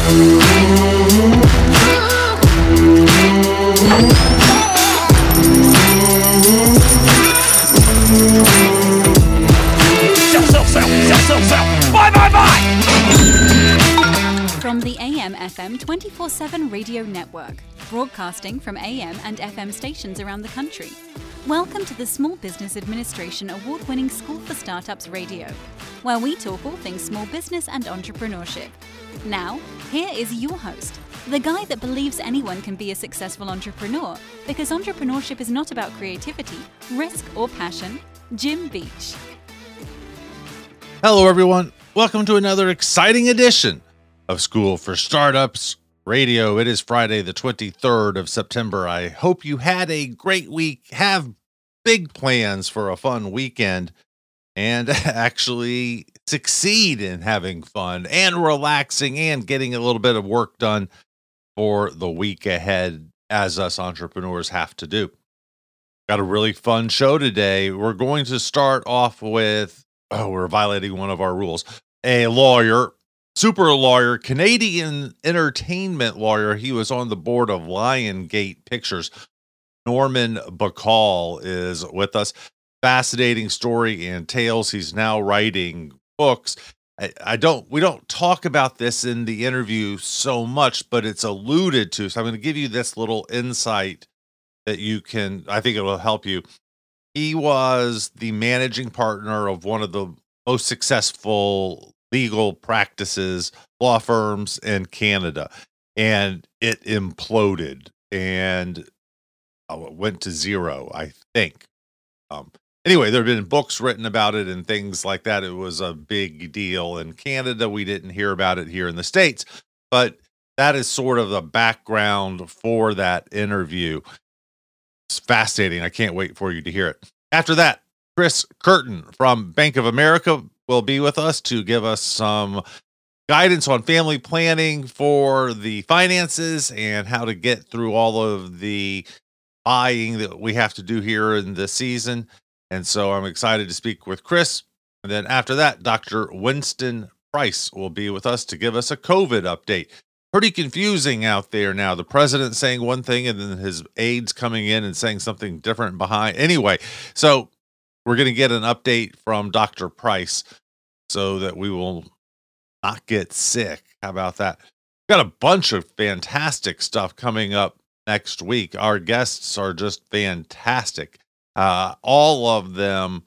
From the AM/FM 24/7 radio network, broadcasting from AM and FM stations around the country. Welcome to the Small Business Administration award-winning School for Startups Radio, where we talk all things small business and entrepreneurship. Now, here is your host, the guy that believes anyone can be a successful entrepreneur, because entrepreneurship is not about creativity, risk, or passion, Jim Beach. Hello, everyone. Welcome to another exciting edition of School for Startups Radio. It is Friday, the 23rd of September. I hope you had a great week, have big plans for a fun weekend, and actually succeed in having fun and relaxing and getting a little bit of work done for the week ahead, as us entrepreneurs have to do. Got a really fun show today. We're going to start off with, we're violating one of our rules, a lawyer. Super lawyer, Canadian entertainment lawyer. He was on the board of Lionsgate Pictures. Norman Bacall is with us. Fascinating story and tales. He's now writing books. We don't talk about this in the interview so much, but it's alluded to. So I'm going to give you this little insight that I think it will help you. He was the managing partner of one of the most successful legal practices, law firms in Canada, and it imploded and went to zero, I think. Anyway, there have been books written about it and things like that. It was a big deal in Canada. We didn't hear about it here in the States, but that is sort of the background for that interview. It's fascinating. I can't wait for you to hear it. After that, Chris Curtin from Bank of America will be with us to give us some guidance on family planning for the finances and how to get through all of the buying that we have to do here in the season. And so I'm excited to speak with Chris. And then after that, Dr. Winston Price will be with us to give us a COVID update. Pretty confusing out there now. The president saying one thing and then his aides coming in and saying something different behind. Anyway, so we're going to get an update from Dr. Price so that we will not get sick. How about that? We've got a bunch of fantastic stuff coming up next week. Our guests are just fantastic. All of them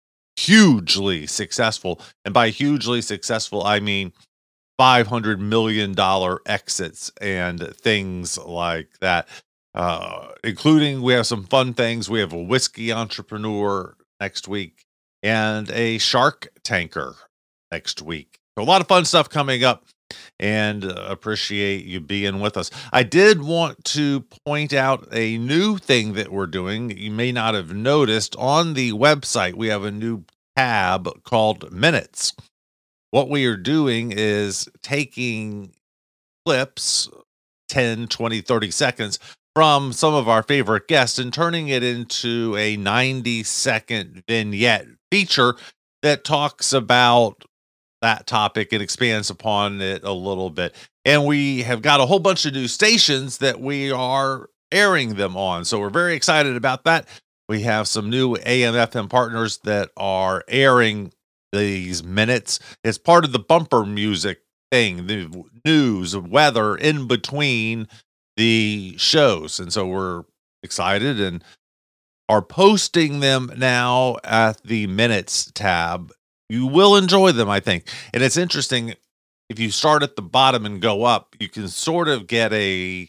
hugely successful. And by hugely successful, I mean $500 million exits and things like that. Including, we have some fun things. We have a whiskey entrepreneur next week and a shark tanker next week. So a lot of fun stuff coming up, and appreciate you being with us. I did want to point out a new thing that we're doing. You may not have noticed on the website, we have a new tab called Minutes. What we are doing is taking clips, 10, 20, 30 seconds from some of our favorite guests and turning it into a 90-second vignette feature that talks about that topic and expands upon it a little bit. And we have got a whole bunch of new stations that we are airing them on. So we're very excited about that. We have some new AM/FM partners that are airing these minutes. It's part of the bumper music thing, the news, weather in between the shows. And so we're excited and are posting them now at the Minutes tab. You will enjoy them, I think. And it's interesting, if you start at the bottom and go up, you can sort of get a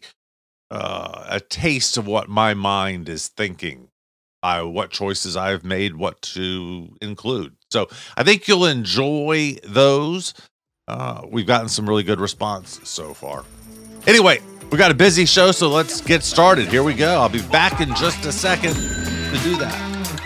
taste of what my mind is thinking, what choices I've made, what to include. So I think you'll enjoy those. We've gotten some really good response so far. Anyway, we got a busy show, so let's get started. Here we go. I'll be back in just a second to do that.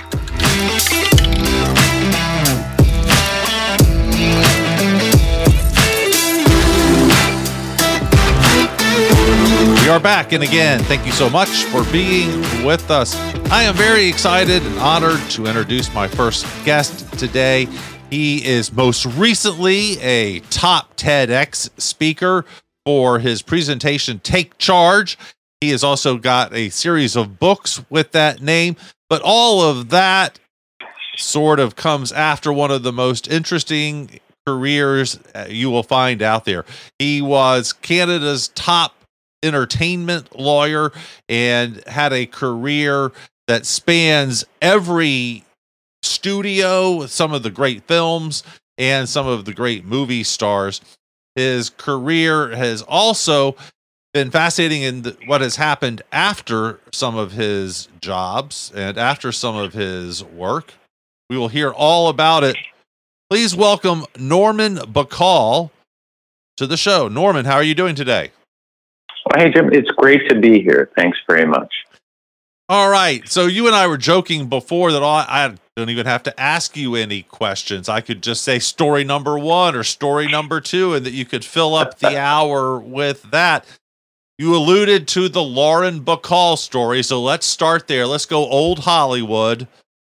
We are back, and again, thank you so much for being with us. I am very excited and honored to introduce my first guest today. He is most recently a top TEDx speaker for his presentation, Take Charge. He has also got a series of books with that name, but all of that sort of comes after one of the most interesting careers you will find out there. He was Canada's top entertainment lawyer and had a career that spans every studio with some of the great films and some of the great movie stars. His career has also been fascinating in what has happened after some of his jobs and after some of his work. We will hear all about it. Please welcome Norman Bacall to the show. Norman, how are you doing today? Well, hey, Jim, it's great to be here. Thanks very much. All right. So you and I were joking before that I don't even have to ask you any questions. I could just say story number 1 or story number 2, and that you could fill up the hour with that. You alluded to the Lauren Bacall story, so let's start there. Let's go old Hollywood.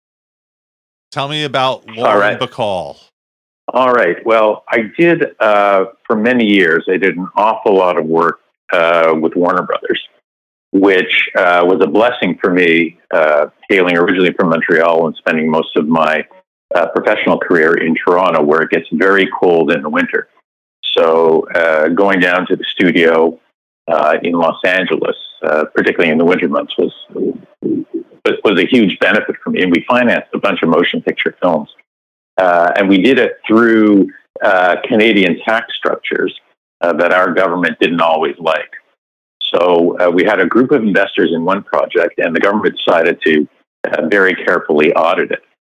Tell me about Lauren Bacall. All right. Well, I did, for many years, I did an awful lot of work with Warner Brothers, which was a blessing for me, hailing originally from Montreal and spending most of my professional career in Toronto, where it gets very cold in the winter. So going down to the studio in Los Angeles, particularly in the winter months, was a huge benefit for me. And we financed a bunch of motion picture films. And we did it through Canadian tax structures that our government didn't always like. So we had a group of investors in one project, and the government decided to very carefully audit it.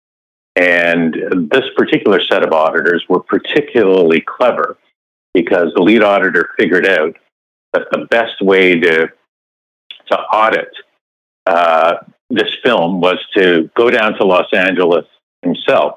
And this particular set of auditors were particularly clever because the lead auditor figured out that the best way to audit this film was to go down to Los Angeles himself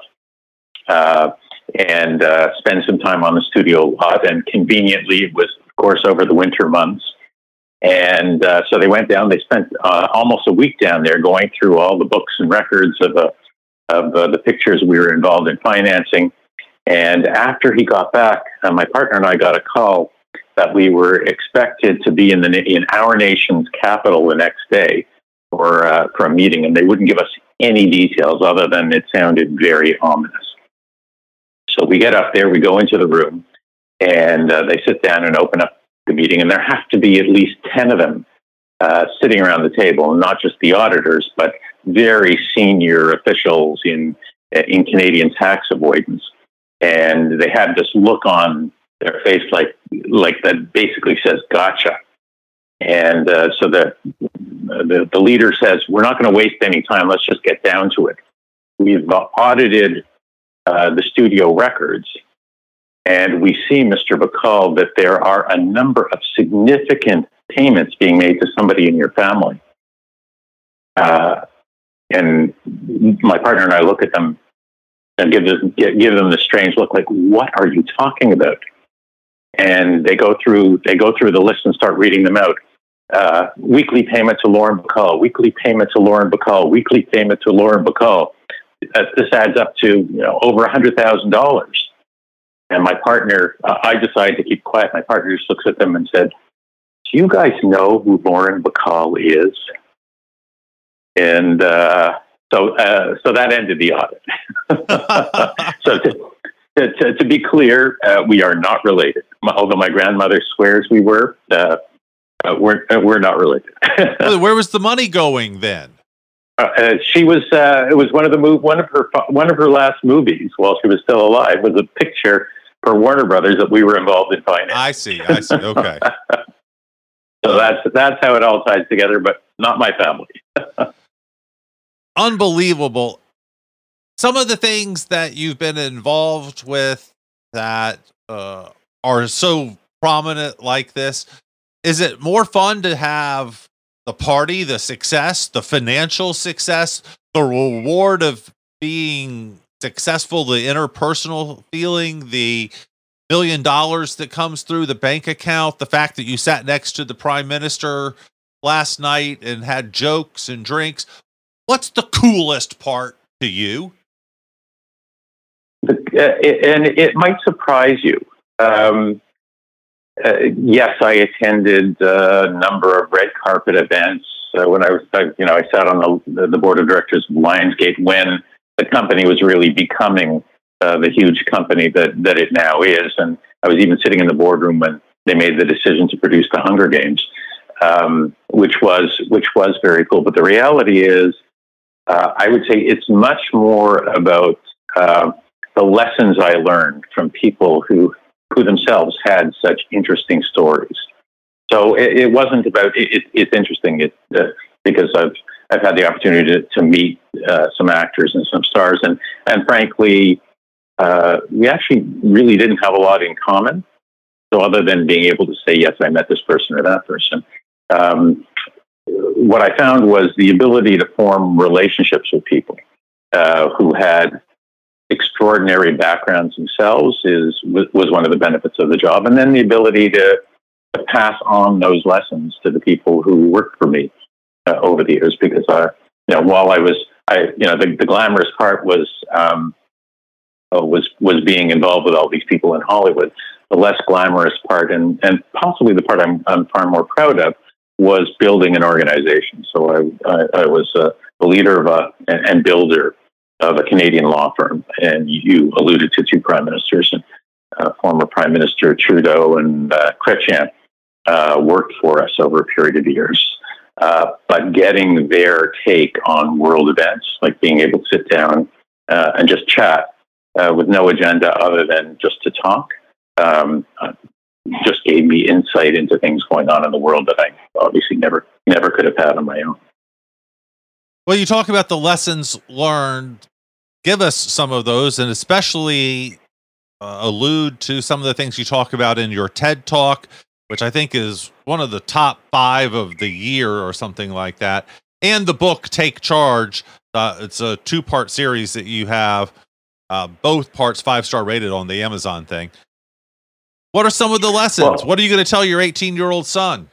and spend some time on the studio lot. And conveniently, it was, of course, over the winter months. And so they went down. They spent almost a week down there going through all the books and records of the pictures we were involved in financing. And after he got back, my partner and I got a call that we were expected to be in our nation's capital the next day for a meeting, and they wouldn't give us any details other than it sounded very ominous. So we get up there, we go into the room, and they sit down and open up the meeting, and there have to be at least 10 of them sitting around the table, and not just the auditors, but very senior officials in Canadian tax avoidance. And they had this look on their face like that basically says, gotcha. And so the leader says, we're not going to waste any time. Let's just get down to it. We've audited the studio records, and we see, Mr. Bacall, that there are a number of significant payments being made to somebody in your family. And my partner and I look at them and give them the strange look, like, what are you talking about? And they go through the list and start reading them out. Weekly payment to Lauren Bacall, weekly payment to Lauren Bacall, weekly payment to Lauren Bacall. This adds up to over $100,000. And my partner, I decided to keep quiet. My partner just looks at them and said, "Do you guys know who Lauren Bacall is?" And so that ended the audit. So to be clear, we are not related. Although my grandmother swears we were, we're not related. Where was the money going then? She was. It was one of her last movies while she was still alive was a picture for Warner Brothers that we were involved in financing. I see. Okay. So that's how it all ties together, but not my family. Unbelievable. Some of the things that you've been involved with that are so prominent like this, is it more fun to have the party, the success, the financial success, the reward of being successful, the interpersonal feeling, the $1 million that comes through the bank account, the fact that you sat next to the Prime Minister last night and had jokes and drinks? What's the coolest part to you? And it might surprise you. Yes, I attended a number of red carpet events when I sat on the board of directors of Lionsgate when the company was really becoming the huge company that it now is, and I was even sitting in the boardroom when they made the decision to produce the Hunger Games, which was very cool. But the reality is, I would say it's much more about the lessons I learned from people who themselves had such interesting stories. So it wasn't about it's interesting because I've had the opportunity to meet some actors and some stars, and frankly, we actually really didn't have a lot in common. So other than being able to say, yes, I met this person or that person, what I found was the ability to form relationships with people who had extraordinary backgrounds themselves was one of the benefits of the job. And then the ability to pass on those lessons to the people who worked for me over the years, because while the glamorous part was being involved with all these people in Hollywood. The less glamorous part, and possibly the part I'm far more proud of, was building an organization. So I was the leader of and builder of a Canadian law firm, and you alluded to two prime ministers, and former Prime Minister Trudeau and Chrétien worked for us over a period of years. But getting their take on world events, like being able to sit down and just chat with no agenda other than just to talk, just gave me insight into things going on in the world that I obviously never could have had on my own. Well, you talk about the lessons learned. Give us some of those, and especially allude to some of the things you talk about in your TED Talk, which I think is one of the top 5 of the year or something like that. And the book, Take Charge. It's a 2-part series that you have, both parts 5-star rated on the Amazon thing. What are some of the lessons? Well, what are you going to tell your 18-year-old son?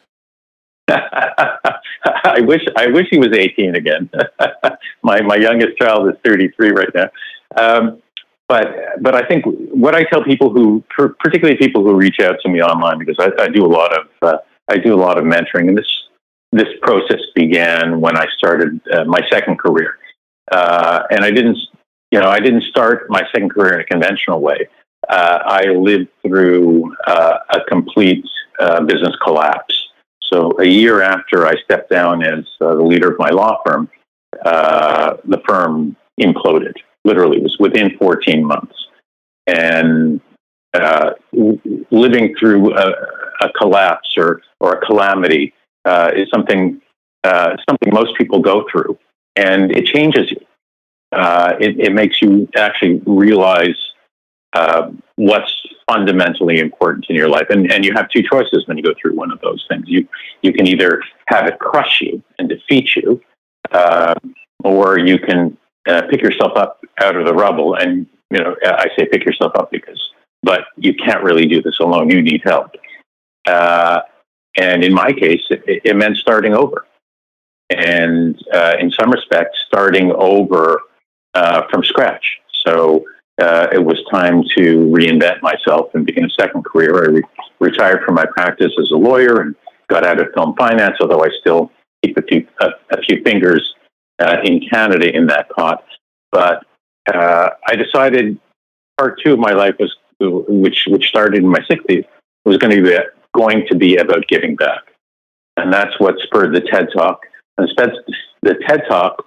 I wish he was 18 again. My youngest child is 33 right now. But I think what I tell people particularly people who reach out to me online, because I do a lot of mentoring, and this process began when I started my second career, and I didn't start my second career in a conventional way. I lived through a complete business collapse. So a year after I stepped down as the leader of my law firm, the firm imploded. Literally, it was within 14 months. And living through a collapse or a calamity is something most people go through, and it changes you. It makes you actually realize what's fundamentally important in your life. And you have two choices when you go through one of those things. You can either have it crush you and defeat you, or you can pick yourself up out of the rubble. And, I say pick yourself up but you can't really do this alone. You need help. And in my case, it meant starting over. And in some respects, starting over from scratch. So it was time to reinvent myself and begin a second career. I retired from my practice as a lawyer and got out of film finance, although I still keep a few fingers in Canada in that pot. But I decided part 2 of my life was, which started in my 60s, was going to be about giving back. And that's what spurred the TED Talk. And the TED Talk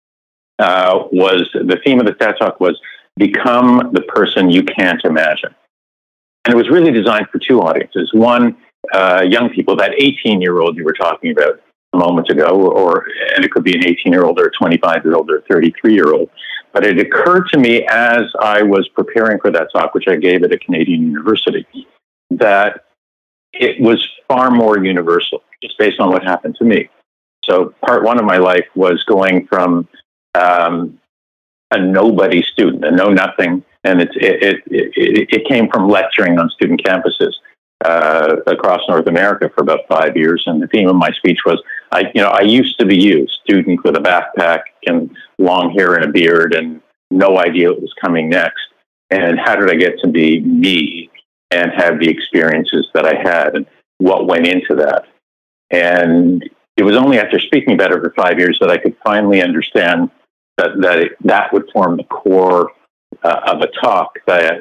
the theme of the TED Talk was become the person you can't imagine. And it was really designed for 2 audiences. One, young people, that 18-year-old you were talking about a moment ago, and it could be an 18-year-old or a 25-year-old or a 33-year-old. But it occurred to me as I was preparing for that talk, which I gave at a Canadian university, that it was far more universal, just based on what happened to me. So part 1 of my life was going from a nobody student, a know-nothing, and it came from lecturing on student campuses across North America for about 5 years. And the theme of my speech was, I used to be you, student with a backpack and long hair and a beard and no idea what was coming next. And how did I get to be me? and have the experiences that I had and what went into that. And it was only after speaking about it for 5 years that I could finally understand that would form the core of a talk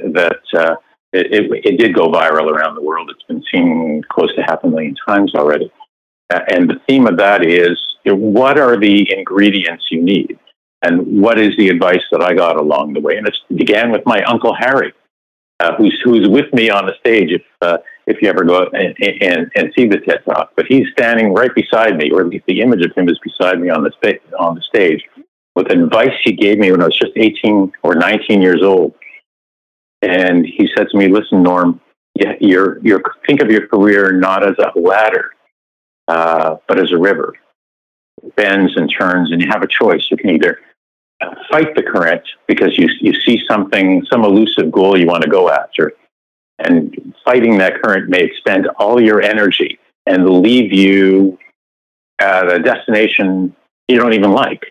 it did go viral around the world. It's been seen close to 500,000 times already. And the theme of that is, what are the ingredients you need? And what is the advice that I got along the way? And it began with my Uncle Harry, who's with me on the stage if you ever go and see the TED Talk. But he's standing right beside me, or at least the image of him is beside me on the stage, with advice he gave me when I was just 18 or 19 years old. And he said to me, "Listen, Norm, you're think of your career not as a ladder, but as a river. It bends and turns, and you have a choice. You can either fight the current because you see some elusive goal you want to go after, and fighting that current may expend all your energy and leave you at a destination you don't even like.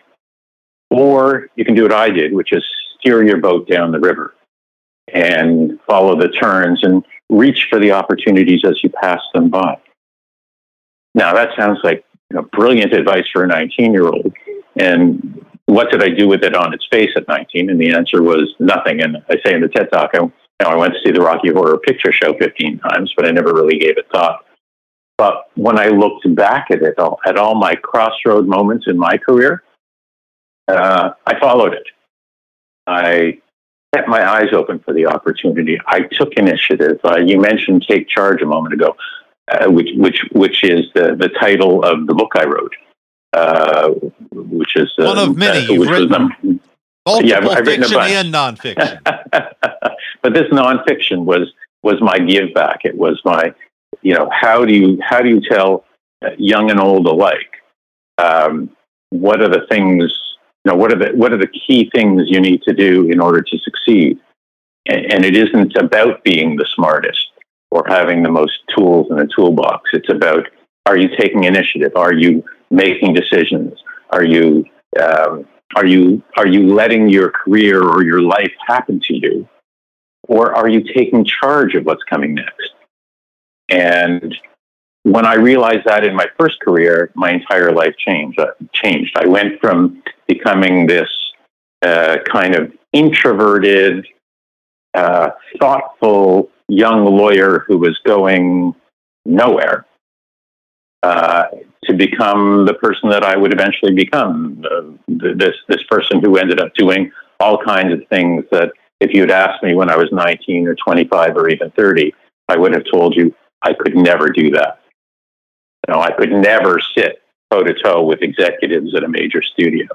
Or you can do what I did, which is steer your boat down the river and follow the turns and reach for the opportunities as you pass them by." Now, that sounds like brilliant advice for a 19-year-old. And what did I do with it on its face at 19? And the answer was nothing. And I say in the TED Talk, I went to see the Rocky Horror Picture Show 15 times, but I never really gave it thought. But when I looked back at it, at all my crossroad moments in my career, I followed it. I kept my eyes open for the opportunity. I took initiative. You mentioned Take Charge a moment ago, which is the title of the book I wrote, which is one of many you've written. Multiple fiction and nonfiction. But this nonfiction was my give back. It was my, how do you tell young and old alike? What are the things? What are the key things you need to do in order to succeed? And it isn't about being the smartest or having the most tools in the toolbox. It's about, are you taking initiative? Are you making decisions? Are you letting your career or your life happen to you? Or are you taking charge of what's coming next? And when I realized that in my first career, my entire life changed. I went from becoming this kind of introverted, thoughtful young lawyer who was going nowhere to become the person that I would eventually become. This person who ended up doing all kinds of things that if you'd asked me when I was 19 or 25 or even 30, I would have told you I could never do that. I could never sit toe-to-toe with executives at a major studio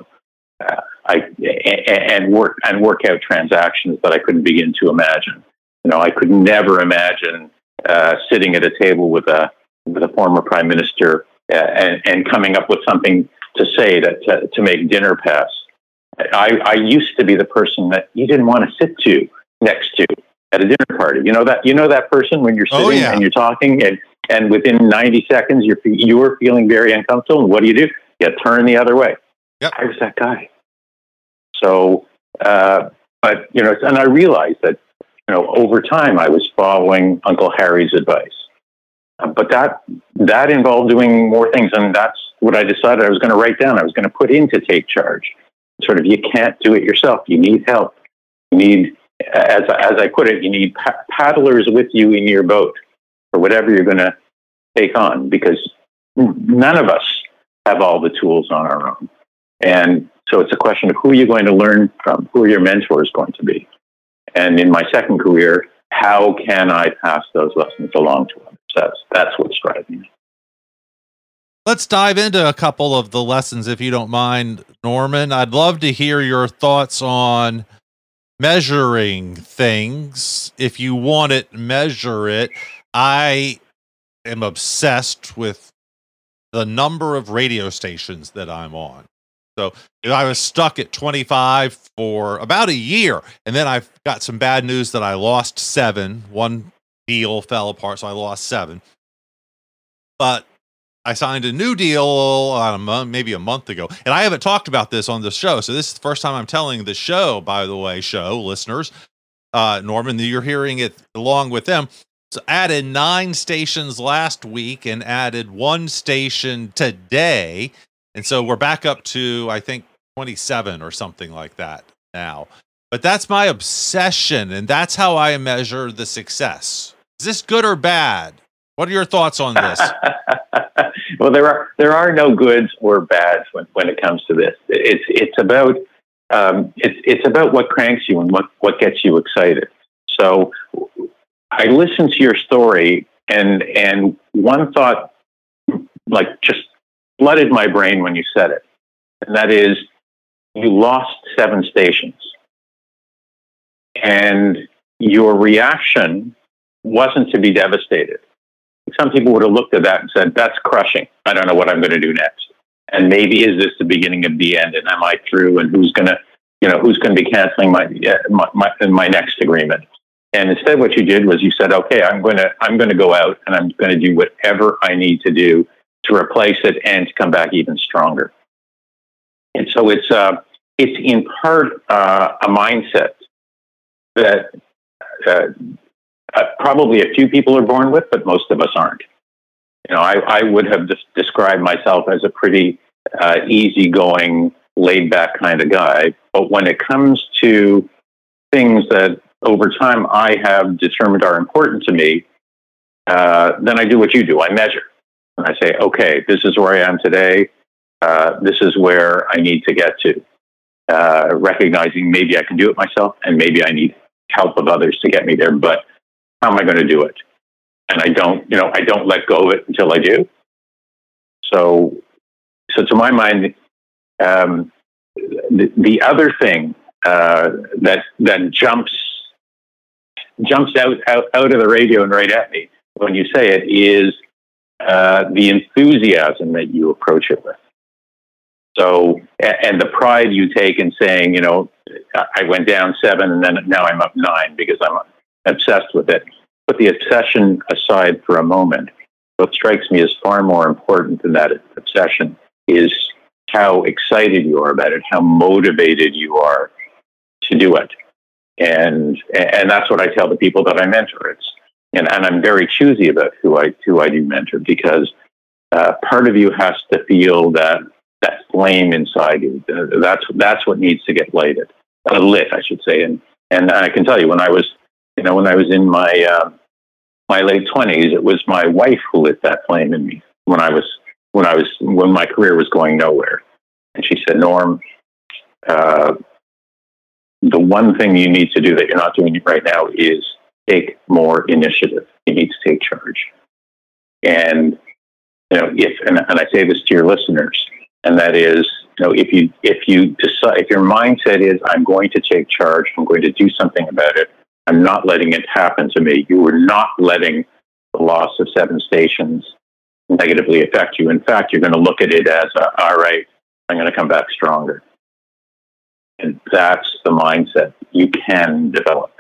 and work out transactions that I couldn't begin to imagine. I could never imagine sitting at a table with a former prime minister and coming up with something to say to make dinner pass. I used to be the person that you didn't want to sit next to at a dinner party. That person when you're sitting and you're talking and within 90 seconds, you're feeling very uncomfortable. And what do? You turn the other way. Yep. I was that guy. So, and I realized that, over time I was following Uncle Harry's advice. But that involved doing more things. And that's what I decided I was going to write down. I was going to put into Take Charge. Sort of, you can't do it yourself. You need help. You need, as I put it, you need paddlers with you in your boat for whatever you're going to take on, because none of us have all the tools on our own. And so it's a question of who are you going to learn from? Who are your mentors going to be? And in my second career, how can I pass those lessons along to others? That's what's driving me. Let's dive into a couple of the lessons, if you don't mind, Norman. I'd love to hear your thoughts on measuring things. If you want it, measure it. I am obsessed with the number of radio stations that I'm on. So I was stuck at 25 for about a year, and then I got some bad news that I lost 7. One deal fell apart, so I lost 7. But I signed a new deal maybe a month ago, and I haven't talked about this on the show. So this is the first time I'm telling the show, by the way, show listeners, Norman, you're hearing it along with them. added 9 stations last week and added 1 station today. And so we're back up to, I think, 27 or something like that now. But that's my obsession, and that's how I measure the success. Is this good or bad? What are your thoughts on this? Well, there are no goods or bads when it comes to this. It's about what cranks you and what gets you excited. So I listened to your story, and one thought like just flooded my brain when you said it, and that is you lost 7 stations, and your reaction wasn't to be devastated. Some people would have looked at that and said, "That's crushing. I don't know what I'm going to do next. And maybe is this the beginning of the end? And am I through? And who's going to be canceling my next agreement?" And instead, what you did was you said, "Okay, I'm going to go out and I'm going to do whatever I need to do to replace it and to come back even stronger." And so it's in part a mindset that probably a few people are born with, but most of us aren't. I would have described myself as a pretty easygoing, laid-back kind of guy. But when it comes to things that over time I have determined are important to me, then I do what you do. I measure. And I say, okay, this is where I am today. This is where I need to get to. Recognizing maybe I can do it myself and maybe I need help of others to get me there. But how am I going to do it? And I don't let go of it until I do. So to my mind, the other thing that jumps out of the radio and right at me when you say it is the enthusiasm that you approach it with. So, and the pride you take in saying, I went down 7 and then now I'm up 9 because I'm obsessed with it. Put the obsession aside for a moment. What strikes me as far more important than that obsession is how excited you are about it, how motivated you are to do it. And that's what I tell the people that I mentor. And I'm very choosy about who I do mentor because part of you has to feel that flame inside you. That's what needs to get lit, I should say. And I can tell you, when I was in my late 20s, it was my wife who lit that flame in me when my career was going nowhere. And she said, "Norm, the one thing you need to do that you're not doing right now is take more initiative. You need to take charge." And I say this to your listeners, and that is, if you decide, if your mindset is, "I'm going to take charge, I'm going to do something about it, I'm not letting it happen to me," you are not letting the loss of 7 stations negatively affect you. In fact, you're going to look at it as, all right, I'm going to come back stronger. And that's the mindset you can develop.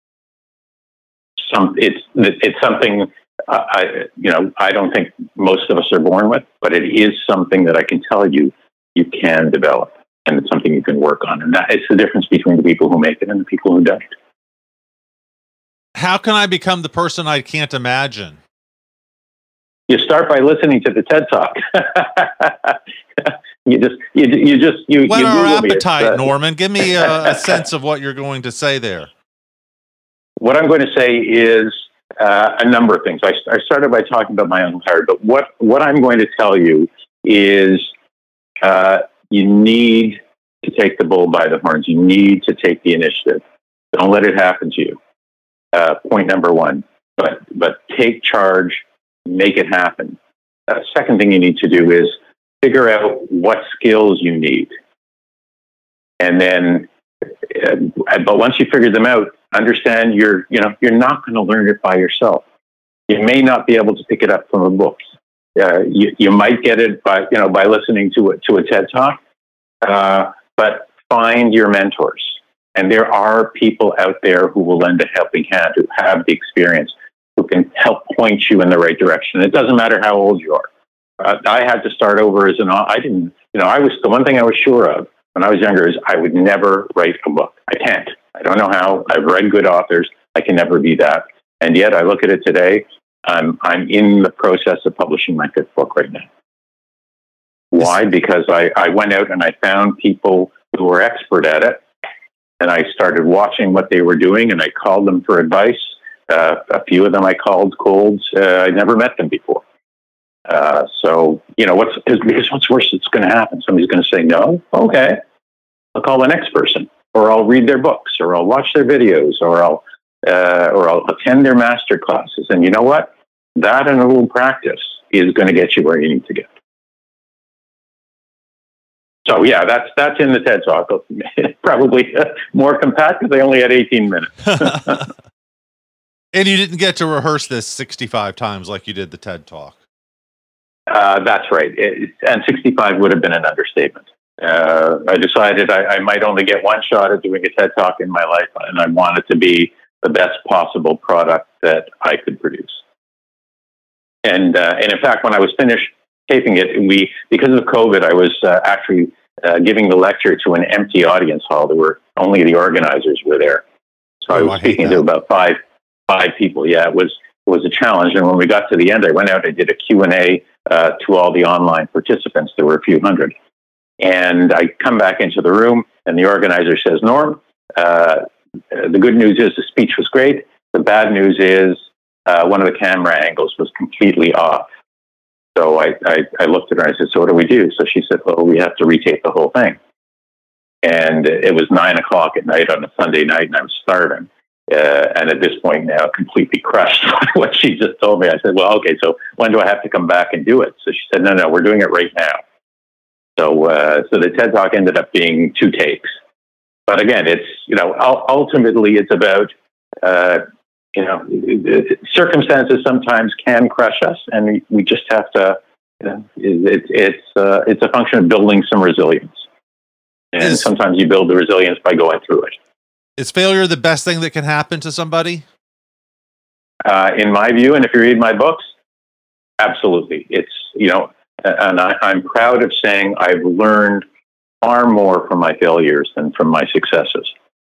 It's something I don't think most of us are born with, but it is something that I can tell you can develop, and it's something you can work on. And that is the difference between the people who make it and the people who don't. How can I become the person I can't imagine? You start by listening to the TED Talk. What are our appetite, Norman? Give me a sense of what you're going to say there. What I'm going to say is a number of things. I started by talking about my own heart, but what I'm going to tell you is you need to take the bull by the horns. You need to take the initiative. Don't let it happen to you. Point number 1. But take charge, make it happen. Second thing you need to do is figure out what skills you need. And then, but once you figure them out, understand you're not going to learn it by yourself. You may not be able to pick it up from a book. You might get it by listening to a TED Talk, but find your mentors. And there are people out there who will lend a helping hand, who have the experience, who can help point you in the right direction. It doesn't matter how old you are. I had to start over as the one thing I was sure of when I was younger is I would never write a book. I can't. I don't know how. I've read good authors. I can never be that. And yet I look at it today, I'm in the process of publishing my 5th book right now. Why? Because I went out and I found people who were expert at it, and I started watching what they were doing, and I called them for advice. A few of them I called colds. I never met them before. So, because what's worse that's going to happen? Somebody's going to say no. Okay, I'll call the next person, or I'll read their books, or I'll watch their videos, or I'll attend their master classes. And you know what? That and a little practice is going to get you where you need to get. So yeah, that's in the TED Talk. Probably more compact because I only had 18 minutes. And you didn't get to rehearse this 65 times like you did the TED Talk. That's right. And 65 would have been an understatement. I decided I might only get one shot at doing a TED Talk in my life, and I wanted to be the best possible product that I could produce. And in fact, when I was finished taping it, because of COVID, I was actually giving the lecture to an empty audience hall. There were only the organizers were there. So I was speaking to about five people. Yeah, it was a challenge. And when we got to the end, I went out, I did a Q&A to all the online participants. There were a few hundred. And I come back into the room, and the organizer says, Norm, the good news is the speech was great. The bad news is one of the camera angles was completely off. So I looked at her and I said, so what do we do? So she said, well, we have to retape the whole thing. And it was 9:00 at night on a Sunday night, and I'm starving. And at this point now, completely crushed by what she just told me. I said, well, okay, so when do I have to come back and do it? So she said, no, we're doing it right now. So the TED Talk ended up being 2 takes. But again, it's, ultimately it's about, circumstances sometimes can crush us, and we just have to, it's a function of building some resilience. And sometimes you build the resilience by going through it. Is failure the best thing that can happen to somebody? In my view, and if you read my books, absolutely. It's, and I'm proud of saying I've learned far more from my failures than from my successes.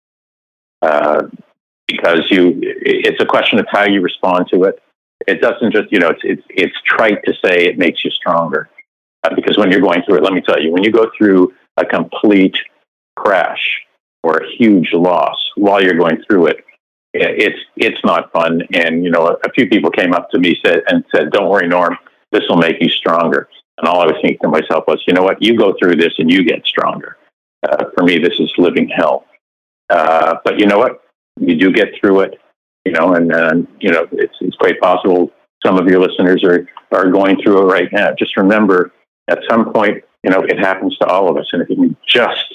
Because it's a question of how you respond to it. It doesn't just, it's trite to say it makes you stronger. Because when you're going through it, let me tell you, when you go through a complete crash or a huge loss while you're going through it, it's not fun. And, a few people came up to me and said, don't worry, Norm, this will make you stronger. And all I was thinking to myself was, you know what, you go through this and you get stronger. For me, this is living hell. But you know what? You do get through it, and it's quite possible some of your listeners are going through it right now. Just remember, at some point, it happens to all of us. And if you can just,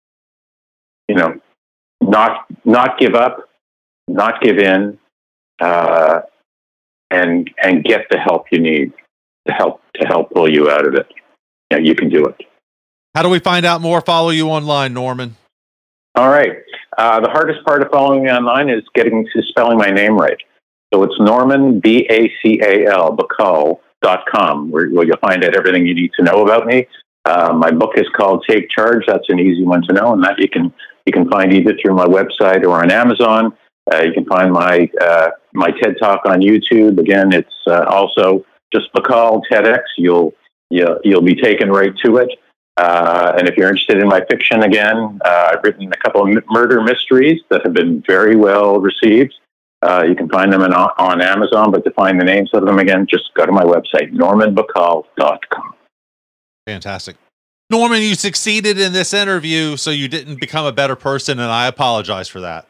not give up, not give in, and get the help you need to help pull you out of it. You can do it. How do we find out more? Follow you online, Norman. All right. The hardest part of following me online is getting to spelling my name right. So it's Norman, BACAL, Bacall.com, where you'll find out everything you need to know about me. My book is called Take Charge. That's an easy one to know, and that you can find either through my website or on Amazon. You can find my TED Talk on YouTube. Again, it's also just Bacall TEDx. You'll be taken right to it. And if you're interested in my fiction, again, I've written a couple of murder mysteries that have been very well received. You can find them on Amazon, but to find the names of them, again, just go to my website, normanbacall.com. Fantastic. Norman, you succeeded in this interview, so you didn't become a better person, and I apologize for that.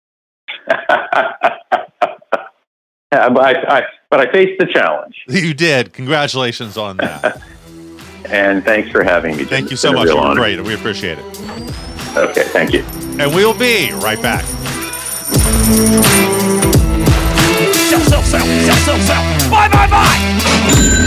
But I faced the challenge. You did. Congratulations on that. And thanks for having me, Jim. Thank you so much. You're great. We appreciate it. Okay, thank you. And we'll be right back. Sell. Buy.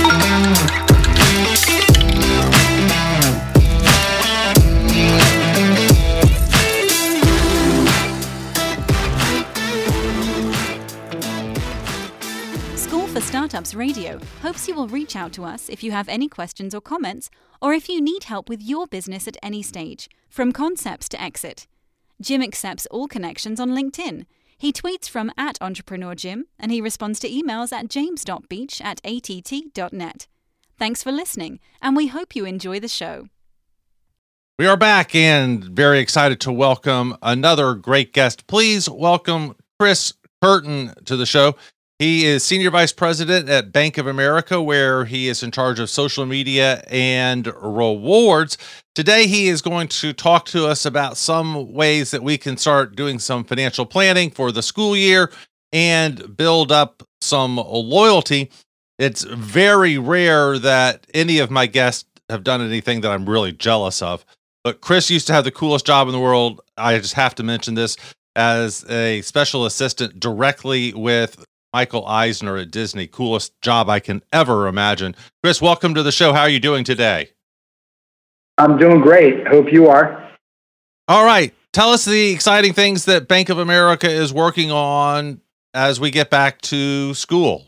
School for Startups Radio hopes you will reach out to us if you have any questions or comments, or if you need help with your business at any stage, from concepts to exit. Jim accepts all connections on LinkedIn. He tweets from @EntrepreneurJim, and he responds to emails at james.beach@att.net. Thanks for listening, and we hope you enjoy the show. We are back and very excited to welcome another great guest. Please welcome Chris Curtin to the show. He is Senior Vice President at Bank of America, where he is in charge of social media and rewards. Today, he is going to talk to us about some ways that we can start doing some financial planning for the school year and build up some loyalty. It's very rare that any of my guests have done anything that I'm really jealous of. But Chris used to have the coolest job in the world. I just have to mention this, as a special assistant directly with Michael Eisner at Disney. Coolest job I can ever imagine. Chris, welcome to the show. How are you doing today? I'm doing great. Hope you are. All right. Tell us the exciting things that Bank of America is working on as we get back to school.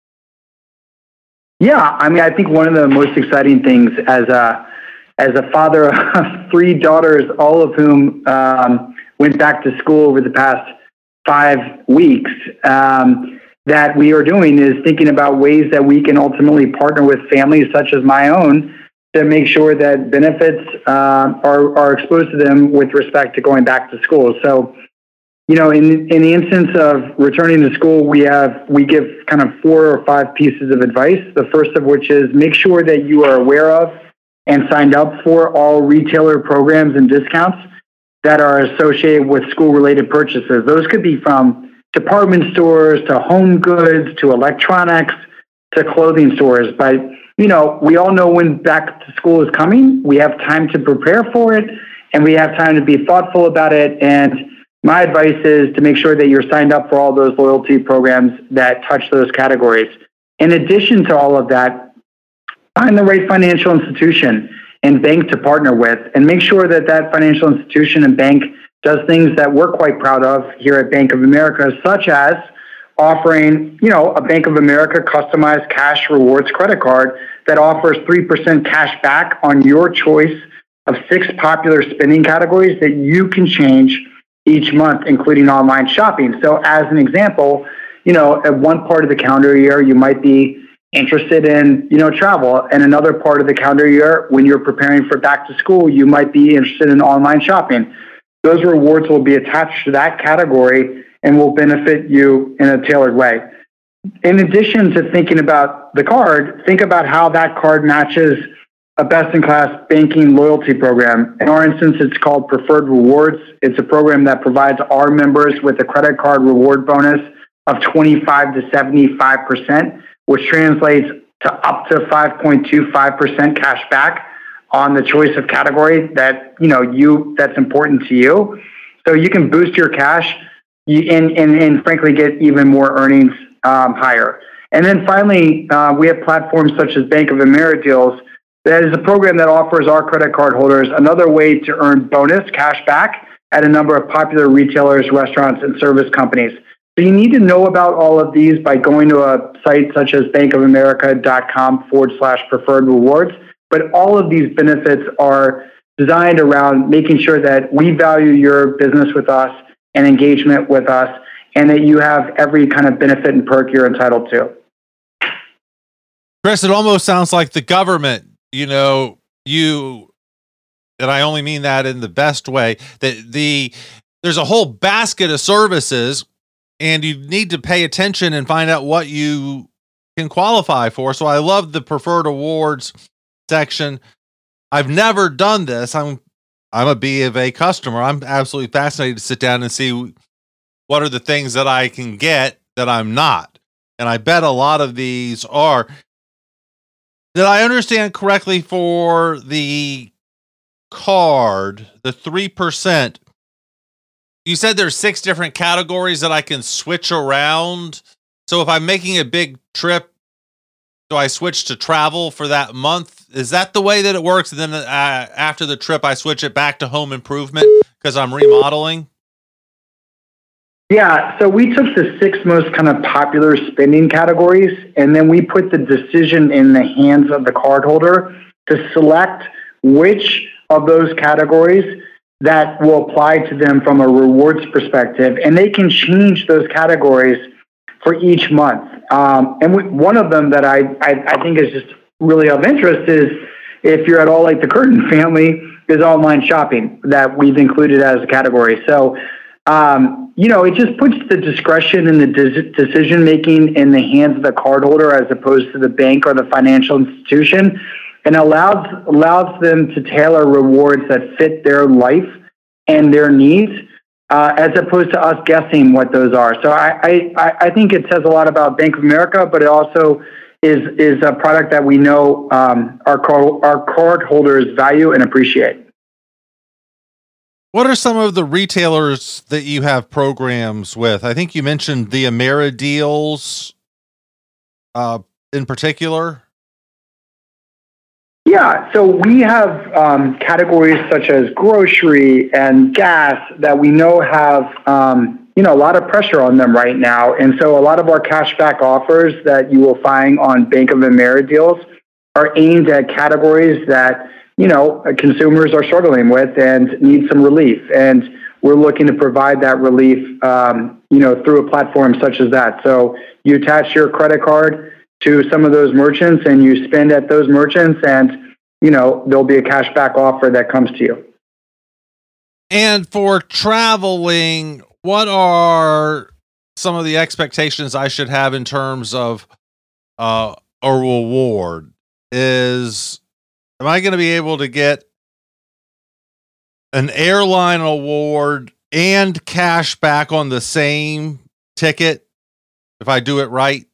Yeah, I think one of the most exciting things as a father of 3 daughters, all of whom went back to school over the past 5 weeks, that we are doing is thinking about ways that we can ultimately partner with families such as my own to make sure that benefits are exposed to them with respect to going back to school. So, in the instance of returning to school, we give kind of 4 or 5 pieces of advice. The first of which is make sure that you are aware of and signed up for all retailer programs and discounts that are associated with school-related purchases. Those could be from department stores to home goods to electronics to clothing stores. But, we all know when back to school is coming. We have time to prepare for it, and we have time to be thoughtful about it. And my advice is to make sure that you're signed up for all those loyalty programs that touch those categories. In addition to all of that, find the right financial institution and bank to partner with, and make sure that that financial institution and bank does things that we're quite proud of here at Bank of America, such as offering, a Bank of America customized cash rewards credit card that offers 3% cash back on your choice of 6 popular spending categories that you can change each month, including online shopping. So as an example, at one part of the calendar year, you might be interested in, travel, and another part of the calendar year, when you're preparing for back to school, you might be interested in online shopping. Those rewards will be attached to that category and will benefit you in a tailored way. In addition to thinking about the card, think about how that card matches a best-in-class banking loyalty program. In our instance, it's called Preferred Rewards. It's a program that provides our members with a credit card reward bonus of 25 to 75%, which translates to up to 5.25% cash back on the choice of category that that's important to you. So you can boost your cash and frankly get even more earnings higher. And then finally, we have platforms such as Bank of America Deals. That is a program that offers our credit card holders another way to earn bonus cash back at a number of popular retailers, restaurants, and service companies. So you need to know about all of these by going to a site such as bankofamerica.com/preferred rewards. But all of these benefits are designed around making sure that we value your business with us and engagement with us, and that you have every kind of benefit and perk you're entitled to. Chris, it almost sounds like the government, and I only mean that in the best way, that there's a whole basket of services, and you need to pay attention and find out what you can qualify for. So I love the preferred awards section. I've never done this. I'm a B of A customer. I'm absolutely fascinated to sit down and see what are the things that I can get that I'm not. And I bet a lot of these are. Did I understand correctly for the card, the 3%? You said there's 6 different categories that I can switch around. So if I'm making a big trip, do I switch to travel for that month? Is that the way that it works? And then after the trip, I switch it back to home improvement because I'm remodeling? Yeah, so we took the 6 most kind of popular spending categories, and then we put the decision in the hands of the cardholder to select which of those categories that will apply to them from a rewards perspective, and they can change those categories for each month. One of them that I think is just really of interest is, if you're at all like the Curtin family, is online shopping that we've included as a category. So, it just puts the discretion and the decision making in the hands of the cardholder as opposed to the bank or the financial institution, and allows them to tailor rewards that fit their life and their needs, as opposed to us guessing what those are. So I think it says a lot about Bank of America, but it also is a product that we know our cardholders value and appreciate. What are some of the retailers that you have programs with? I think you mentioned the AmeriDeals in particular. Yeah, so we have categories such as grocery and gas that we know have a lot of pressure on them right now. And so a lot of our cashback offers that you will find on Bank of AmeriDeals are aimed at categories that consumers are struggling with and need some relief. And we're looking to provide that relief, through a platform such as that. So you attach your credit card to some of those merchants and you spend at those merchants, and, there'll be a cashback offer that comes to you. And for traveling, what are some of the expectations I should have in terms of a reward? Am I going to be able to get an airline award and cash back on the same ticket if I do it right?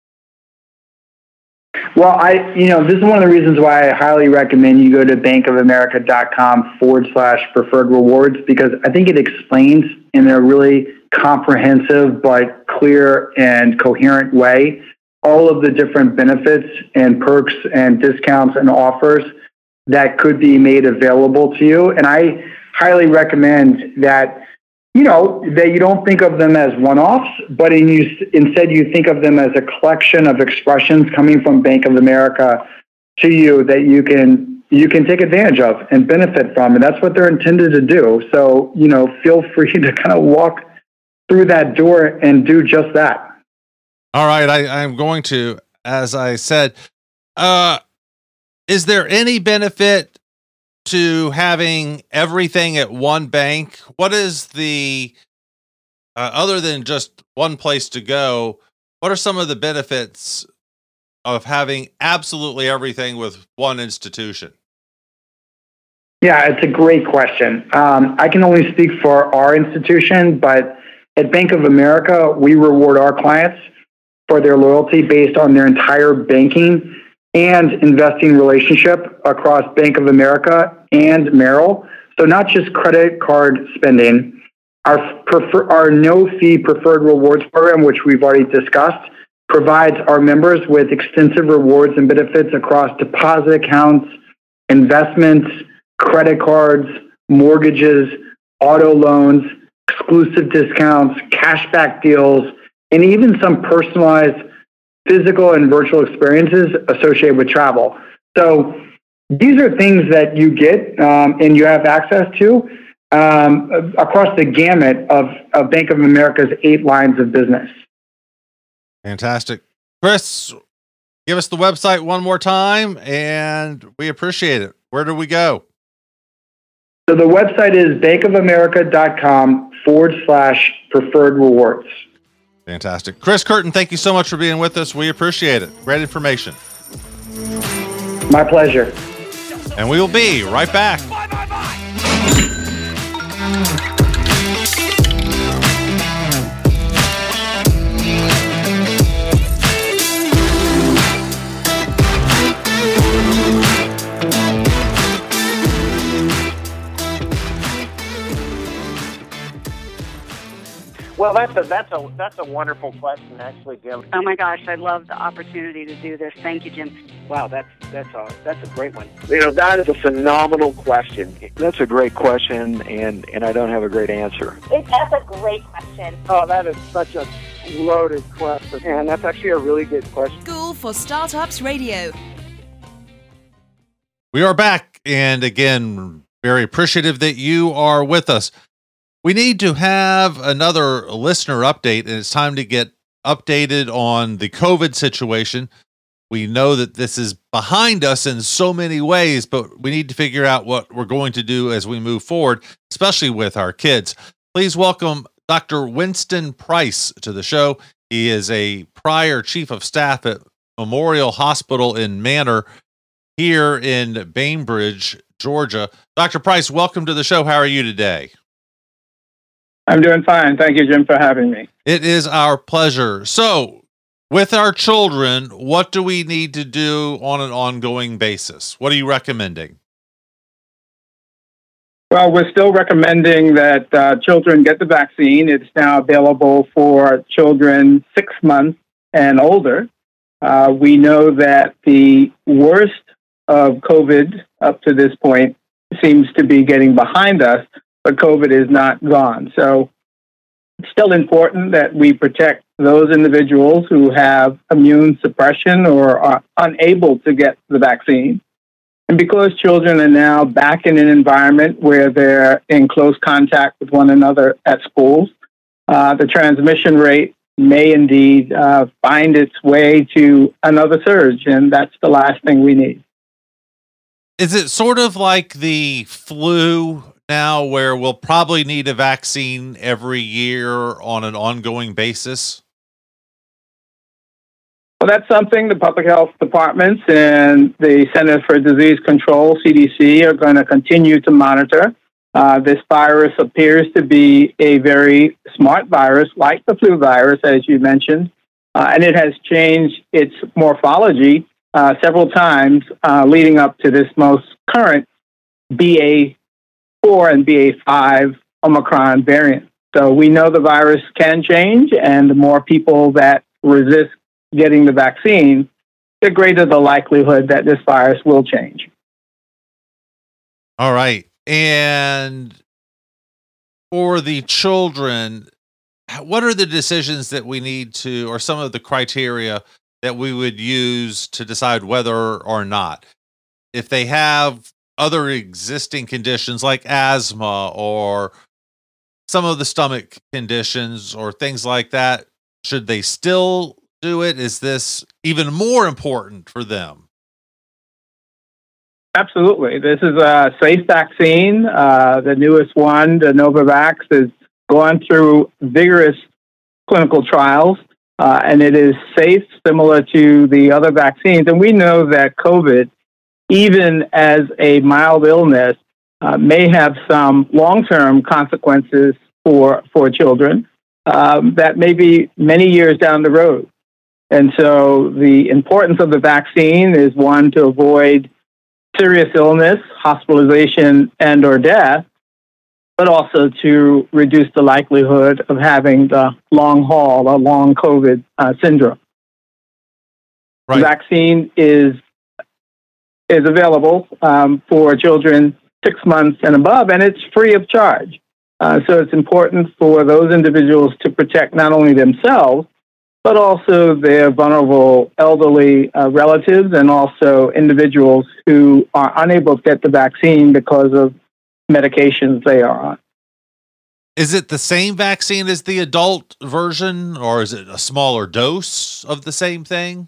Well, this is one of the reasons why I highly recommend you go to bankofamerica.com/preferred rewards, because I think it explains in a really comprehensive but clear and coherent way all of the different benefits and perks and discounts and offers that could be made available to you. And I highly recommend that, that you don't think of them as one-offs, but instead you think of them as a collection of expressions coming from Bank of America to you that you can take advantage of and benefit from. And that's what they're intended to do. So, feel free to kind of walk through that door and do just that. All right. I'm going to, as I said, is there any benefit to having everything at one bank? What is the, other than just one place to go, what are some of the benefits of having absolutely everything with one institution? Yeah, it's a great question. I can only speak for our institution, but at Bank of America, we reward our clients for their loyalty based on their entire banking and investing relationship across Bank of America and Merrill. So not just credit card spending. Our no-fee preferred rewards program, which we've already discussed, provides our members with extensive rewards and benefits across deposit accounts, investments, credit cards, mortgages, auto loans, exclusive discounts, cashback deals, and even some personalized physical and virtual experiences associated with travel. So these are things that you get and you have access to across the gamut of Bank of America's 8 lines of business. Fantastic. Chris, give us the website one more time, and we appreciate it. Where do we go? So the website is bankofamerica.com/preferred rewards. Fantastic. Chris Curtin, thank you so much for being with us. We appreciate it. Great information. My pleasure. And we will be right back. Bye, bye, bye. Well, that's a wonderful question, actually, Jim. Oh my gosh, I love the opportunity to do this. Thank you, Jim. Wow, that's a great one. That is a phenomenal question. That's a great question, and I don't have a great answer. That's a great question. Oh, that is such a loaded question, and that's actually a really good question. School for Startups Radio. We are back, and again, Very appreciative that you are with us. We need to have another listener update, and it's time to get updated on the COVID situation. We know that this is behind us in so many ways, but we need to figure out what we're going to do as we move forward, especially with our kids. Please welcome Dr. Winston Price to the show. He is a prior chief of staff at Memorial Hospital in Manor here in Bainbridge, Georgia. Dr. Price, welcome to the show. How are you today? I'm doing fine. Thank you, Jim, for having me. It is our pleasure. So, with our children, what do we need to do on an ongoing basis? What are you recommending? Well, we're still recommending that children get the vaccine. It's now available for children 6 months and older. We know that the worst of COVID up to this point seems to be getting behind us, but COVID is not gone. So it's still important that we protect those individuals who have immune suppression or are unable to get the vaccine. And because children are now back in an environment where they're in close contact with one another at schools, the transmission rate may indeed find its way to another surge, and that's the last thing we need. Is it sort of like the flu now, where we'll probably need a vaccine every year on an ongoing basis? Well, that's something the public health departments and the Center for Disease Control, CDC, are going to continue to monitor. This virus appears to be a very smart virus, like the flu virus, as you mentioned, and it has changed its morphology several times leading up to this most current BA4 and BA5 Omicron variant. So we know the virus can change, and the more people that resist getting the vaccine, the greater the likelihood that this virus will change. All right. And for the children, what are the decisions that we need to, or some of the criteria that we would use to decide whether or not, if they have other existing conditions like asthma or some of the stomach conditions or things like that, should they still do it? Is this even more important for them? Absolutely. This is a safe vaccine. The newest one, the Novavax, has gone through vigorous clinical trials, and it is safe, similar to the other vaccines. And we know that COVID, even as a mild illness, may have some long-term consequences for children that may be many years down the road. And so the importance of the vaccine is, one, to avoid serious illness, hospitalization, and or death, but also to reduce the likelihood of having the long haul or long COVID syndrome. Right. The vaccine is available for children 6 months and above, and it's free of charge. So it's important for those individuals to protect not only themselves, but also their vulnerable elderly relatives and also individuals who are unable to get the vaccine because of medications they are on. Is it the same vaccine as the adult version, or is it a smaller dose of the same thing?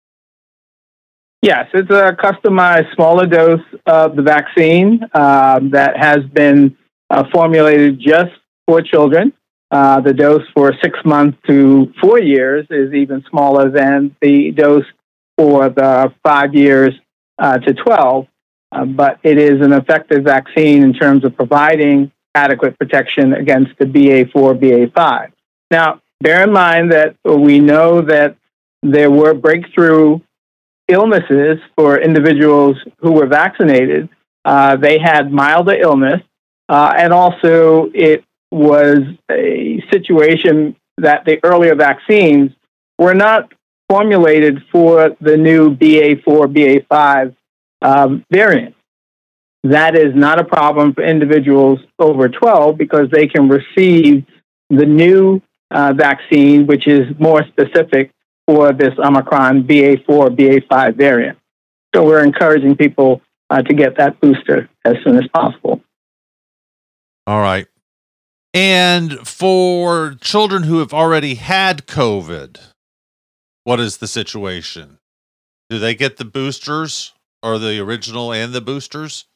Yes, it's a customized smaller dose of the vaccine that has been formulated just for children. The dose for 6 months to 4 years is even smaller than the dose for the 5 years to 12. But it is an effective vaccine in terms of providing adequate protection against the BA4, BA5. Now, bear in mind that we know that there were breakthrough illnesses for individuals who were vaccinated. They had milder illness, and also it was a situation that the earlier vaccines were not formulated for the new BA4, BA5 variant. That is not a problem for individuals over 12 because they can receive the new vaccine, which is more specific for this Omicron BA4, BA5 variant. So we're encouraging people to get that booster as soon as possible. All right. And for children who have already had COVID, what is the situation? Do they get the boosters, or the original and the boosters?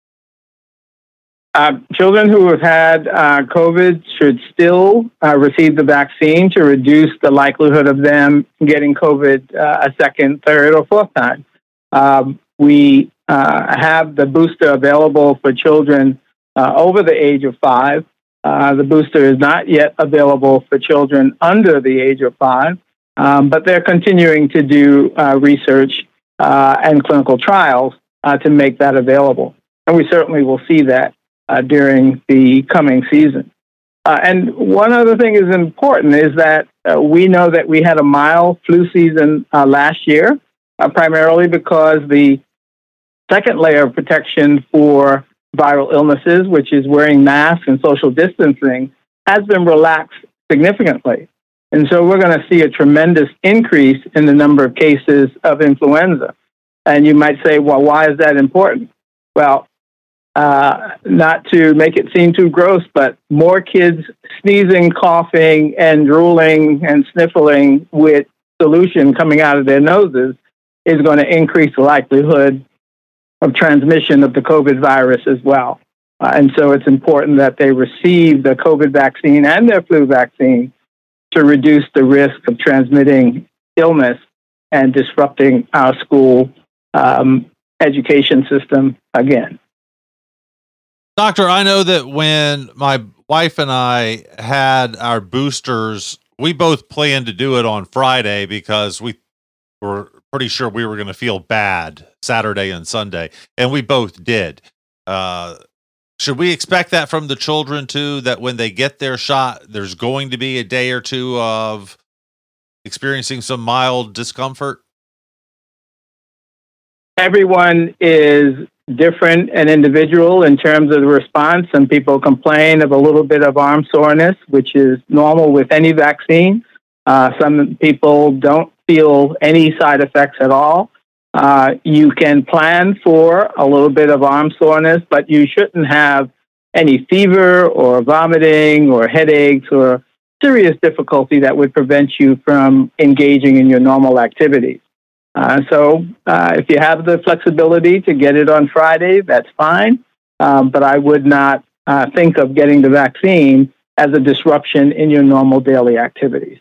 Children who have had COVID should still receive the vaccine to reduce the likelihood of them getting COVID a second, third, or fourth time. We have the booster available for children over the age of 5. The booster is not yet available for children under the age of 5, but they're continuing to do research and clinical trials to make that available. And we certainly will see that during the coming season. And one other thing is important is that we know that we had a mild flu season last year, primarily because the second layer of protection for viral illnesses, which is wearing masks and social distancing, has been relaxed significantly. And so we're going to see a tremendous increase in the number of cases of influenza. And you might say, well, why is that important? Well, not to make it seem too gross, but more kids sneezing, coughing, and drooling and sniffling with solution coming out of their noses is going to increase the likelihood of transmission of the COVID virus as well. And so it's important that they receive the COVID vaccine and their flu vaccine to reduce the risk of transmitting illness and disrupting our school education system again. Doctor, I know that when my wife and I had our boosters, we both planned to do it on Friday because we were pretty sure we were going to feel bad Saturday and Sunday, and we both did. Should we expect that from the children too, that when they get their shot, there's going to be a day or two of experiencing some mild discomfort? Everyone is different and individual in terms of the response. Some people complain of a little bit of arm soreness, which is normal with any vaccine. Some people don't feel any side effects at all. You can plan for a little bit of arm soreness, but you shouldn't have any fever or vomiting or headaches or serious difficulty that would prevent you from engaging in your normal activities. So if you have the flexibility to get it on Friday, that's fine. But I would not think of getting the vaccine as a disruption in your normal daily activities.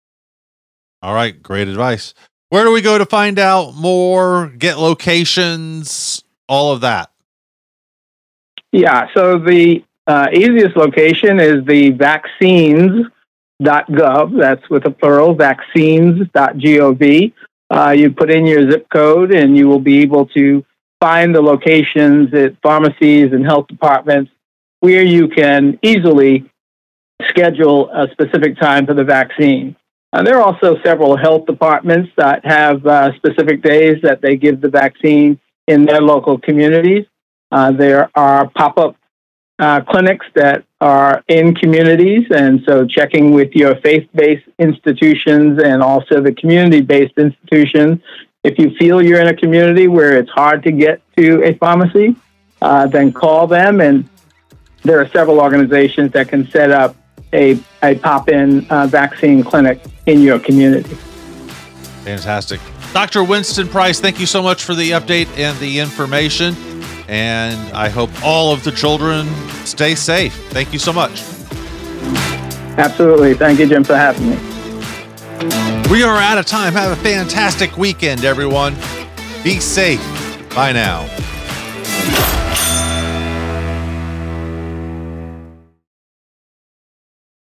All right. Great advice. Where do we go to find out more, get locations, all of that? Yeah. So the easiest location is the vaccines.gov. That's with a plural, vaccines.gov. You put in your zip code and you will be able to find the locations at pharmacies and health departments where you can easily schedule a specific time for the vaccine. There are also several health departments that have specific days that they give the vaccine in their local communities. There are pop-up clinics that are in communities, and so checking with your faith-based institutions and also the community-based institutions. If you feel you're in a community where it's hard to get to a pharmacy, then call them, and there are several organizations that can set up a pop-in vaccine clinic in your community. Fantastic. Dr. Winston Price, thank you so much for the update and the information. And I hope all of the children stay safe. Thank you so much. Absolutely. Thank you, Jim, for having me. We are out of time. Have a fantastic weekend, everyone. Be safe. Bye now.